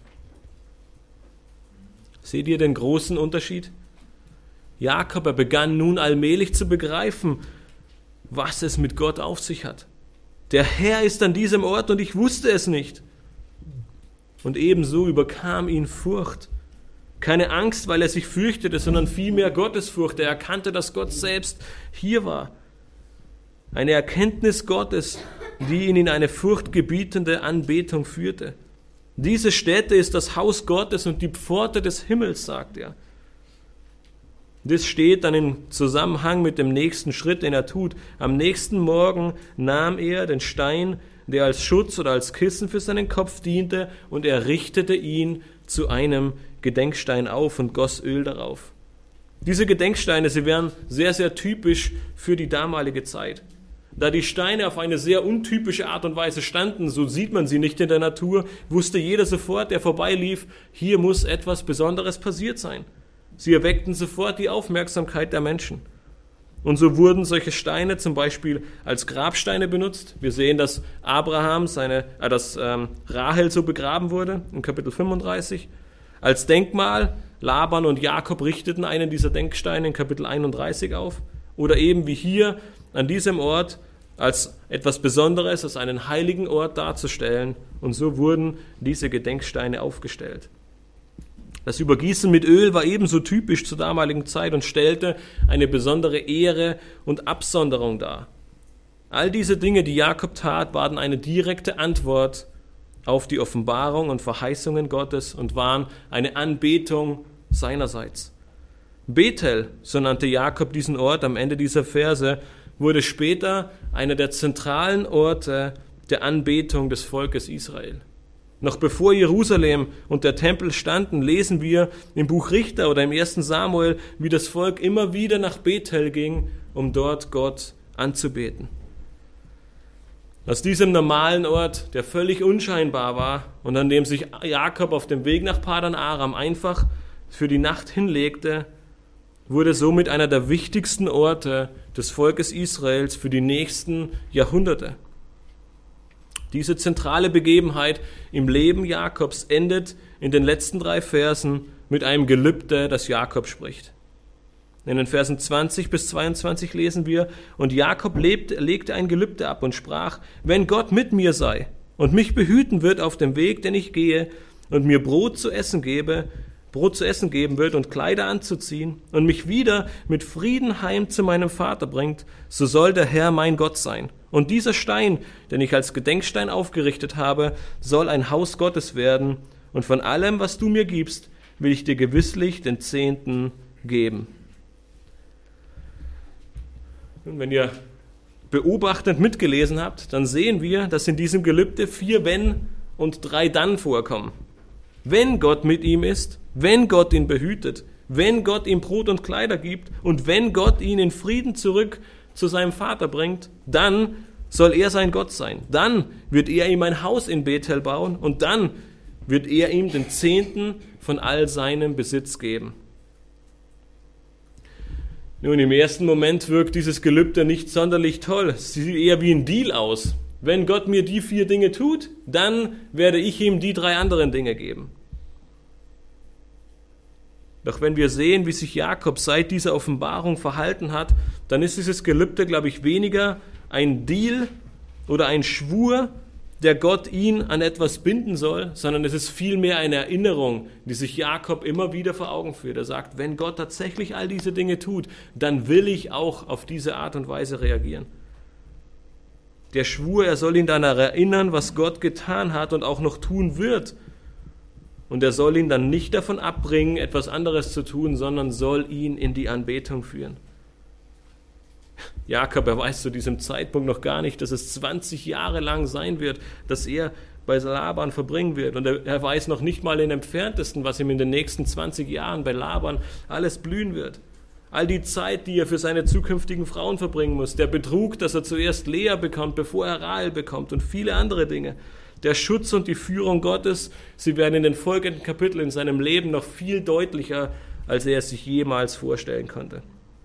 Speaker 1: Seht ihr den großen Unterschied? Jakob, er begann nun allmählich zu begreifen, was es mit Gott auf sich hat. Der Herr ist an diesem Ort und ich wusste es nicht. Und ebenso überkam ihn Furcht. Keine Angst, weil er sich fürchtete, sondern vielmehr Gottesfurcht. Er erkannte, dass Gott selbst hier war. Eine Erkenntnis Gottes, die ihn in eine furchtgebietende Anbetung führte. Diese Stätte ist das Haus Gottes und die Pforte des Himmels, sagt er. Das steht dann im Zusammenhang mit dem nächsten Schritt, den er tut. Am nächsten Morgen nahm er den Stein, der als Schutz oder als Kissen für seinen Kopf diente, und er richtete ihn zu einem Gedenkstein auf und goss Öl darauf. Diese Gedenksteine, sie wären sehr, sehr typisch für die damalige Zeit. Da die Steine auf eine sehr untypische Art und Weise standen, so sieht man sie nicht in der Natur, wusste jeder sofort, der vorbeilief, hier muss etwas Besonderes passiert sein. Sie erweckten sofort die Aufmerksamkeit der Menschen. Und so wurden solche Steine zum Beispiel als Grabsteine benutzt. Wir sehen, dass Abraham, seine, äh, dass ähm, Rahel so begraben wurde, in Kapitel fünfunddreißig. Als Denkmal, Laban und Jakob richteten einen dieser Denksteine in Kapitel einunddreißig auf. Oder eben wie hier an diesem Ort als etwas Besonderes, als einen heiligen Ort darzustellen. Und so wurden diese Gedenksteine aufgestellt. Das Übergießen mit Öl war ebenso typisch zur damaligen Zeit und stellte eine besondere Ehre und Absonderung dar. All diese Dinge, die Jakob tat, waren eine direkte Antwort auf die Offenbarung und Verheißungen Gottes und waren eine Anbetung seinerseits. Bethel, so nannte Jakob diesen Ort am Ende dieser Verse, wurde später einer der zentralen Orte der Anbetung des Volkes Israel. Noch bevor Jerusalem und der Tempel standen, lesen wir im Buch Richter oder im ersten Samuel, wie das Volk immer wieder nach Bethel ging, um dort Gott anzubeten. Aus diesem normalen Ort, der völlig unscheinbar war und an dem sich Jakob auf dem Weg nach Padan Aram einfach für die Nacht hinlegte, wurde somit einer der wichtigsten Orte des Volkes Israels für die nächsten Jahrhunderte. Diese zentrale Begebenheit im Leben Jakobs endet in den letzten drei Versen mit einem Gelübde, das Jakob spricht. In den Versen zwanzig bis zweiundzwanzig lesen wir: Und Jakob lebte, legte ein Gelübde ab und sprach: Wenn Gott mit mir sei und mich behüten wird auf dem Weg, den ich gehe, und mir Brot zu essen gebe, Brot zu essen geben wird und Kleider anzuziehen und mich wieder mit Frieden heim zu meinem Vater bringt, so soll der Herr mein Gott sein. Und dieser Stein, den ich als Gedenkstein aufgerichtet habe, soll ein Haus Gottes werden. Und von allem, was du mir gibst, will ich dir gewisslich den Zehnten geben. Und wenn ihr beobachtend mitgelesen habt, dann sehen wir, dass in diesem Gelübde vier Wenn und drei Dann vorkommen. Wenn Gott mit ihm ist, wenn Gott ihn behütet, wenn Gott ihm Brot und Kleider gibt und wenn Gott ihn in Frieden zurück zu seinem Vater bringt, dann soll er sein Gott sein. Dann wird er ihm ein Haus in Bethel bauen und dann wird er ihm den Zehnten von all seinem Besitz geben. Nun, im ersten Moment wirkt dieses Gelübde nicht sonderlich toll. Es sieht eher wie ein Deal aus. Wenn Gott mir die vier Dinge tut, dann werde ich ihm die drei anderen Dinge geben. Doch wenn wir sehen, wie sich Jakob seit dieser Offenbarung verhalten hat, dann ist dieses Gelübde, glaube ich, weniger ein Deal oder ein Schwur, der Gott ihn an etwas binden soll, sondern es ist vielmehr eine Erinnerung, die sich Jakob immer wieder vor Augen führt. Er sagt, wenn Gott tatsächlich all diese Dinge tut, dann will ich auch auf diese Art und Weise reagieren. Der Schwur, er soll ihn daran erinnern, was Gott getan hat und auch noch tun wird. Und er soll ihn dann nicht davon abbringen, etwas anderes zu tun, sondern soll ihn in die Anbetung führen. Jakob, er weiß zu diesem Zeitpunkt noch gar nicht, dass es zwanzig Jahre lang sein wird, dass er bei Laban verbringen wird. Und er, er weiß noch nicht mal im Entferntesten, was ihm in den nächsten zwanzig Jahren bei Laban alles blühen wird. All die Zeit, die er für seine zukünftigen Frauen verbringen muss, der Betrug, dass er zuerst Lea bekommt, bevor er Rahel bekommt und viele andere Dinge. Der Schutz und die Führung Gottes, sie werden in den folgenden Kapiteln in seinem Leben noch viel deutlicher, als er es sich jemals vorstellen konnte.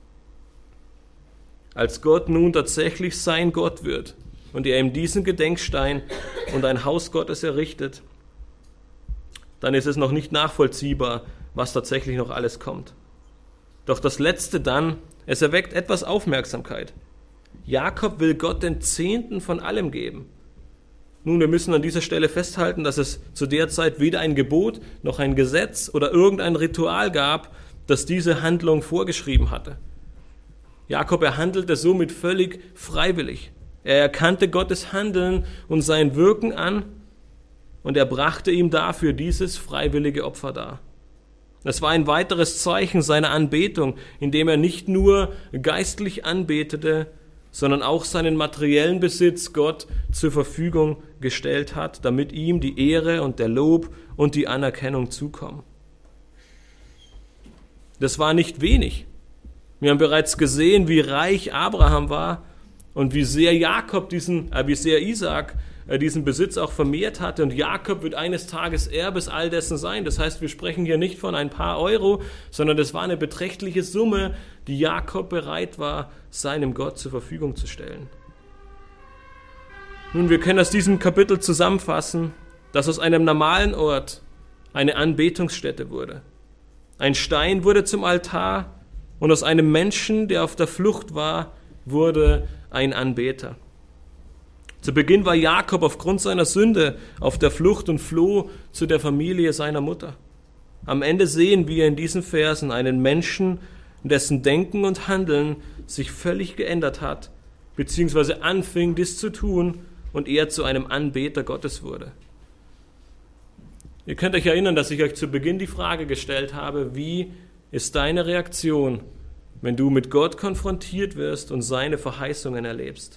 Speaker 1: Als Gott nun tatsächlich sein Gott wird und er ihm diesen Gedenkstein und ein Haus Gottes errichtet, dann ist es noch nicht nachvollziehbar, was tatsächlich noch alles kommt. Doch das Letzte dann, es erweckt etwas Aufmerksamkeit. Jakob will Gott den Zehnten von allem geben. Nun, wir müssen an dieser Stelle festhalten, dass es zu der Zeit weder ein Gebot noch ein Gesetz oder irgendein Ritual gab, das diese Handlung vorgeschrieben hatte. Jakob, er handelte somit völlig freiwillig. Er erkannte Gottes Handeln und sein Wirken an und er brachte ihm dafür dieses freiwillige Opfer dar. Es war ein weiteres Zeichen seiner Anbetung, indem er nicht nur geistlich anbetete, sondern auch seinen materiellen Besitz Gott zur Verfügung gestellt hat, damit ihm die Ehre und der Lob und die Anerkennung zukommen. Das war nicht wenig. Wir haben bereits gesehen, wie reich Abraham war und wie sehr Jakob diesen, äh, wie sehr Isaak äh, diesen Besitz auch vermehrt hatte. Und Jakob wird eines Tages Erbes all dessen sein. Das heißt, wir sprechen hier nicht von ein paar Euro, sondern das war eine beträchtliche Summe, die Jakob bereit war, seinem Gott zur Verfügung zu stellen. Nun, wir können aus diesem Kapitel zusammenfassen, dass aus einem normalen Ort eine Anbetungsstätte wurde. Ein Stein wurde zum Altar und aus einem Menschen, der auf der Flucht war, wurde ein Anbeter. Zu Beginn war Jakob aufgrund seiner Sünde auf der Flucht und floh zu der Familie seiner Mutter. Am Ende sehen wir in diesen Versen einen Menschen, dessen Denken und Handeln sich völlig geändert hat, beziehungsweise anfing, dies zu tun, und er zu einem Anbeter Gottes wurde. Ihr könnt euch erinnern, dass ich euch zu Beginn die Frage gestellt habe, wie ist deine Reaktion, wenn du mit Gott konfrontiert wirst und seine Verheißungen erlebst?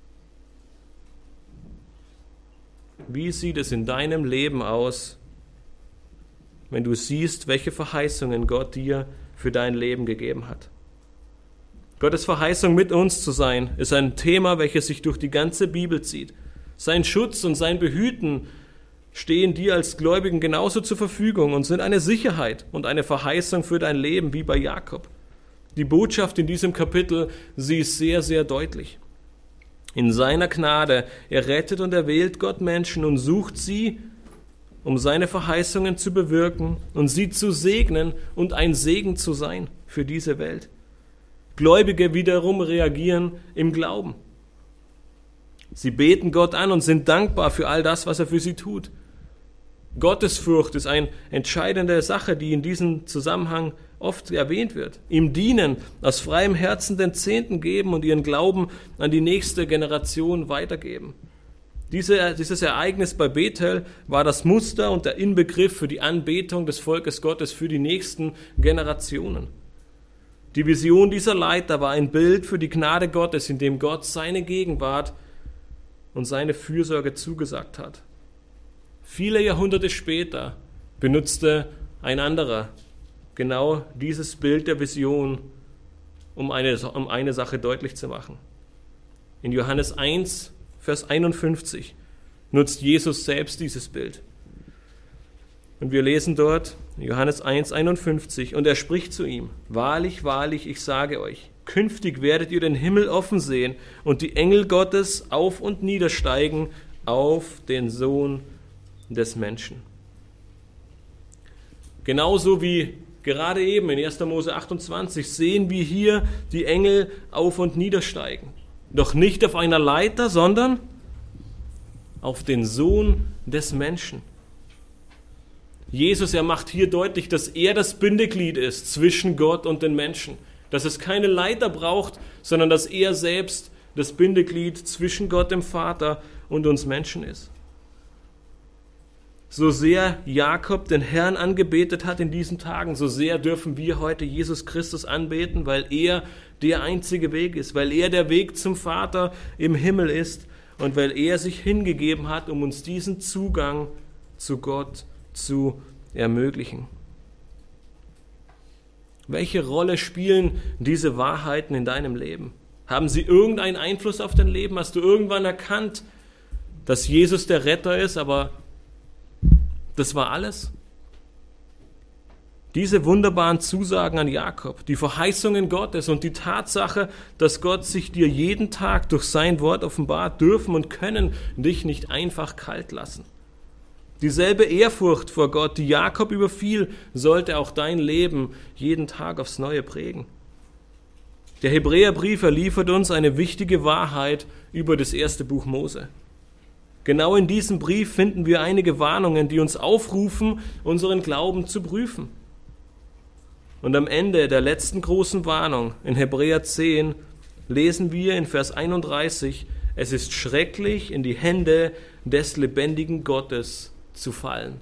Speaker 1: Wie sieht es in deinem Leben aus, wenn du siehst, welche Verheißungen Gott dir für dein Leben gegeben hat? Gottes Verheißung, mit uns zu sein, ist ein Thema, welches sich durch die ganze Bibel zieht. Sein Schutz und sein Behüten stehen dir als Gläubigen genauso zur Verfügung und sind eine Sicherheit und eine Verheißung für dein Leben wie bei Jakob. Die Botschaft in diesem Kapitel, sie ist sehr, sehr deutlich. In seiner Gnade errettet und erwählt Gott Menschen und sucht sie, um seine Verheißungen zu bewirken und sie zu segnen und ein Segen zu sein für diese Welt. Gläubige wiederum reagieren im Glauben. Sie beten Gott an und sind dankbar für all das, was er für sie tut. Gottesfurcht ist eine entscheidende Sache, die in diesem Zusammenhang oft erwähnt wird. Ihm dienen, aus freiem Herzen den Zehnten geben und ihren Glauben an die nächste Generation weitergeben. Diese, dieses Ereignis bei Bethel war das Muster und der Inbegriff für die Anbetung des Volkes Gottes für die nächsten Generationen. Die Vision dieser Leiter war ein Bild für die Gnade Gottes, in dem Gott seine Gegenwart und seine Fürsorge zugesagt hat. Viele Jahrhunderte später benutzte ein anderer genau dieses Bild der Vision, um eine, um eine Sache deutlich zu machen. In Johannes eins, Vers einundfünfzig nutzt Jesus selbst dieses Bild. Und wir lesen dort, Johannes eins, einundfünfzig, und er spricht zu ihm: Wahrlich, wahrlich, ich sage euch, künftig werdet ihr den Himmel offen sehen und die Engel Gottes auf und niedersteigen auf den Sohn des Menschen. Genauso wie gerade eben in erster Mose achtundzwanzig sehen wir hier die Engel auf und niedersteigen. Doch nicht auf einer Leiter, sondern auf den Sohn des Menschen. Jesus, er macht hier deutlich, dass er das Bindeglied ist zwischen Gott und den Menschen. Dass es keine Leiter braucht, sondern dass er selbst das Bindeglied zwischen Gott dem Vater und uns Menschen ist. So sehr Jakob den Herrn angebetet hat in diesen Tagen, so sehr dürfen wir heute Jesus Christus anbeten, weil er der einzige Weg ist, weil er der Weg zum Vater im Himmel ist und weil er sich hingegeben hat, um uns diesen Zugang zu Gott zu ermöglichen. Welche Rolle spielen diese Wahrheiten in deinem Leben? Haben sie irgendeinen Einfluss auf dein Leben? Hast du irgendwann erkannt, dass Jesus der Retter ist, aber das war alles? Diese wunderbaren Zusagen an Jakob, die Verheißungen Gottes und die Tatsache, dass Gott sich dir jeden Tag durch sein Wort offenbart, dürfen und können dich nicht einfach kalt lassen. Dieselbe Ehrfurcht vor Gott, die Jakob überfiel, sollte auch dein Leben jeden Tag aufs Neue prägen. Der Hebräerbrief liefert uns eine wichtige Wahrheit über das erste Buch Mose. Genau in diesem Brief finden wir einige Warnungen, die uns aufrufen, unseren Glauben zu prüfen. Und am Ende der letzten großen Warnung in Hebräer zehn lesen wir in Vers einunddreißig: Es ist schrecklich, in die Hände des lebendigen Gottes zu fallen.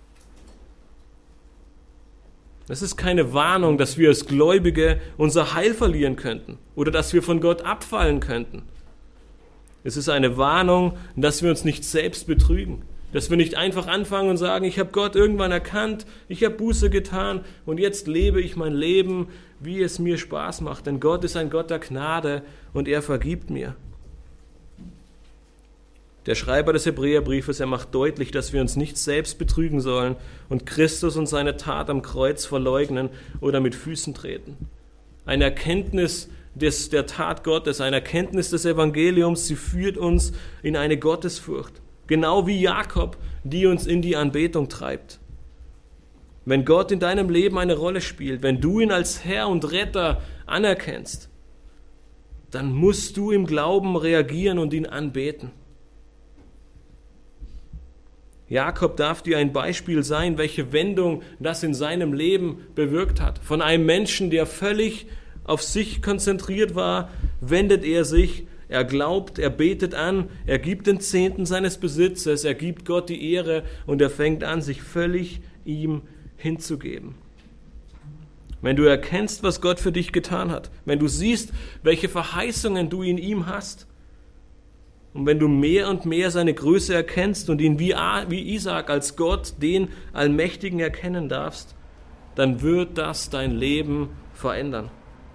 Speaker 1: Das ist keine Warnung, dass wir als Gläubige unser Heil verlieren könnten oder dass wir von Gott abfallen könnten. Es ist eine Warnung, dass wir uns nicht selbst betrügen, dass wir nicht einfach anfangen und sagen, ich habe Gott irgendwann erkannt, ich habe Buße getan und jetzt lebe ich mein Leben, wie es mir Spaß macht. Denn Gott ist ein Gott der Gnade und er vergibt mir. Der Schreiber des Hebräerbriefes, er macht deutlich, dass wir uns nicht selbst betrügen sollen und Christus und seine Tat am Kreuz verleugnen oder mit Füßen treten. Eine Erkenntnis des, der Tat Gottes, eine Erkenntnis des Evangeliums, sie führt uns in eine Gottesfurcht. Genau wie Jakob, die uns in die Anbetung treibt. Wenn Gott in deinem Leben eine Rolle spielt, wenn du ihn als Herr und Retter anerkennst, dann musst du im Glauben reagieren und ihn anbeten. Jakob darf dir ein Beispiel sein, welche Wendung das in seinem Leben bewirkt hat. Von einem Menschen, der völlig auf sich konzentriert war, wendet er sich, er glaubt, er betet an, er gibt den Zehnten seines Besitzes, er gibt Gott die Ehre und er fängt an, sich völlig ihm hinzugeben. Wenn du erkennst, was Gott für dich getan hat, wenn du siehst, welche Verheißungen du in ihm hast, und wenn du mehr und mehr seine Größe erkennst und ihn wie, wie Isaak als Gott, den Allmächtigen, erkennen darfst, dann wird das dein Leben verändern.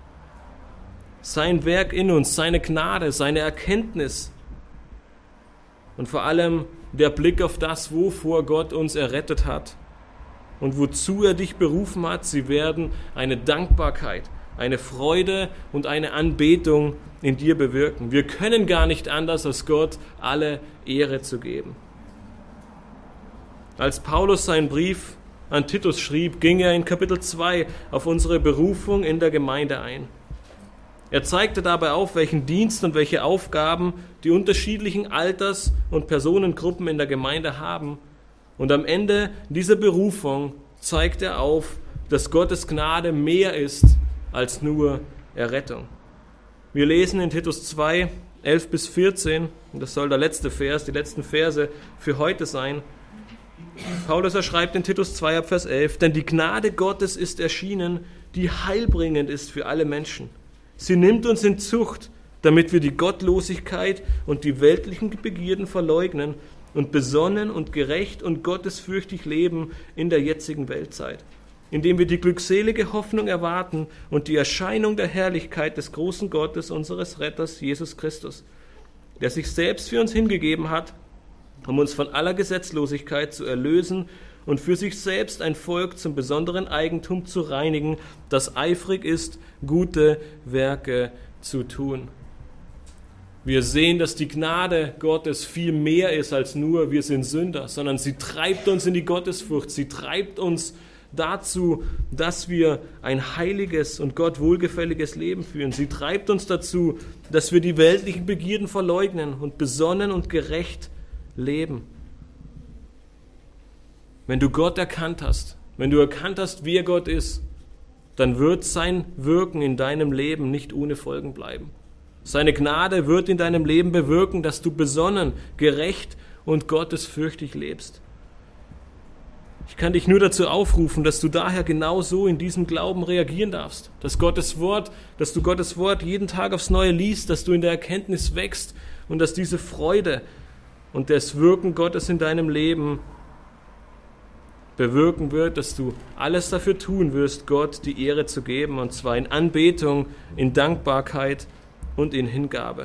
Speaker 1: Sein Werk in uns, seine Gnade, seine Erkenntnis und vor allem der Blick auf das, wovor Gott uns errettet hat und wozu er dich berufen hat, sie werden eine Dankbarkeit, eine Freude und eine Anbetung in dir bewirken. Wir können gar nicht anders, als Gott alle Ehre zu geben. Als Paulus seinen Brief an Titus schrieb, ging er in Kapitel zwei auf unsere Berufung in der Gemeinde ein. Er zeigte dabei auf, welchen Dienst und welche Aufgaben die unterschiedlichen Alters- und Personengruppen in der Gemeinde haben. Und am Ende dieser Berufung zeigt er auf, dass Gottes Gnade mehr ist als nur Errettung. Wir lesen in Titus zwei, elf bis vierzehn, und das soll der letzte Vers, die letzten Verse für heute sein. Paulus er schreibt in Titus zwei, ab Vers elf, denn die Gnade Gottes ist erschienen, die heilbringend ist für alle Menschen. Sie nimmt uns in Zucht, damit wir die Gottlosigkeit und die weltlichen Begierden verleugnen und besonnen und gerecht und gottesfürchtig leben in der jetzigen Weltzeit, indem wir die glückselige Hoffnung erwarten und die Erscheinung der Herrlichkeit des großen Gottes, unseres Retters, Jesus Christus, der sich selbst für uns hingegeben hat, um uns von aller Gesetzlosigkeit zu erlösen und für sich selbst ein Volk zum besonderen Eigentum zu reinigen, das eifrig ist, gute Werke zu tun. Wir sehen, dass die Gnade Gottes viel mehr ist als nur, wir sind Sünder, sondern sie treibt uns in die Gottesfurcht, sie treibt uns dazu, dass wir ein heiliges und Gott wohlgefälliges Leben führen. Sie treibt uns dazu, dass wir die weltlichen Begierden verleugnen und besonnen und gerecht leben. Wenn du Gott erkannt hast, wenn du erkannt hast, wer Gott ist, dann wird sein Wirken in deinem Leben nicht ohne Folgen bleiben. Seine Gnade wird in deinem Leben bewirken, dass du besonnen, gerecht und gottesfürchtig lebst. Ich kann dich nur dazu aufrufen, dass du daher genau so in diesem Glauben reagieren darfst. Dass Gottes Wort, dass du Gottes Wort jeden Tag aufs Neue liest, dass du in der Erkenntnis wächst und dass diese Freude und das Wirken Gottes in deinem Leben bewirken wird, dass du alles dafür tun wirst, Gott die Ehre zu geben, und zwar in Anbetung, in Dankbarkeit und in Hingabe.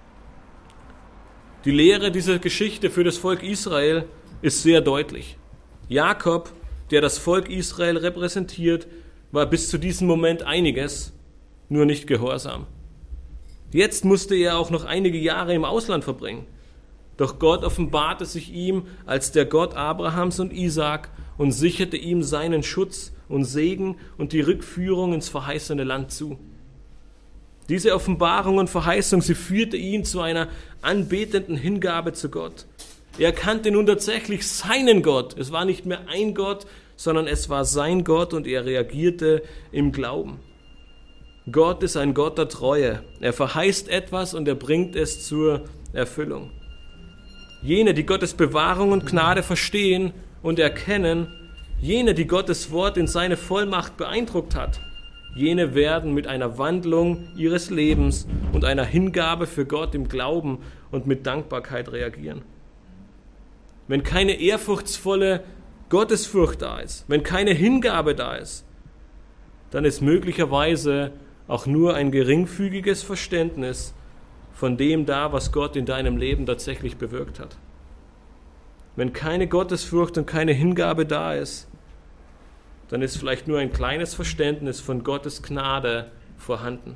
Speaker 1: Die Lehre dieser Geschichte für das Volk Israel ist sehr deutlich. Jakob, der das Volk Israel repräsentiert, war bis zu diesem Moment einiges, nur nicht gehorsam. Jetzt musste er auch noch einige Jahre im Ausland verbringen. Doch Gott offenbarte sich ihm als der Gott Abrahams und Isaak und sicherte ihm seinen Schutz und Segen und die Rückführung ins verheißene Land zu. Diese Offenbarung und Verheißung, sie führte ihn zu einer anbetenden Hingabe zu Gott. Er kannte nun tatsächlich seinen Gott. Es war nicht mehr ein Gott, sondern es war sein Gott und er reagierte im Glauben. Gott ist ein Gott der Treue. Er verheißt etwas und er bringt es zur Erfüllung. Jene, die Gottes Bewahrung und Gnade verstehen und erkennen, jene, die Gottes Wort in seine Vollmacht beeindruckt hat, jene werden mit einer Wandlung ihres Lebens und einer Hingabe für Gott im Glauben und mit Dankbarkeit reagieren. Wenn keine ehrfurchtsvolle Gottesfurcht da ist, wenn keine Hingabe da ist, dann ist möglicherweise auch nur ein geringfügiges Verständnis von dem da, was Gott in deinem Leben tatsächlich bewirkt hat. Wenn keine Gottesfurcht und keine Hingabe da ist, dann ist vielleicht nur ein kleines Verständnis von Gottes Gnade vorhanden.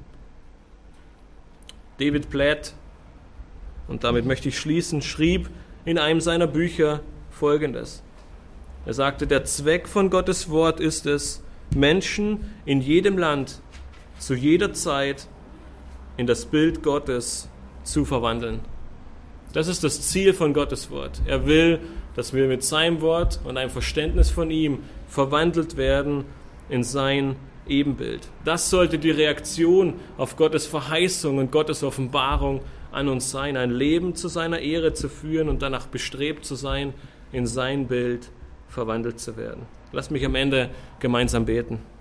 Speaker 1: David Platt, und damit möchte ich schließen, schrieb in einem seiner Bücher Folgendes. Er sagte, der Zweck von Gottes Wort ist es, Menschen in jedem Land zu jeder Zeit in das Bild Gottes zu verwandeln. Das ist das Ziel von Gottes Wort. Er will dass wir mit seinem Wort und einem Verständnis von ihm verwandelt werden in sein Ebenbild. Das sollte die Reaktion auf Gottes Verheißung und Gottes Offenbarung an uns sein, ein Leben zu seiner Ehre zu führen und danach bestrebt zu sein, in sein Bild verwandelt zu werden. Lass mich am Ende gemeinsam beten.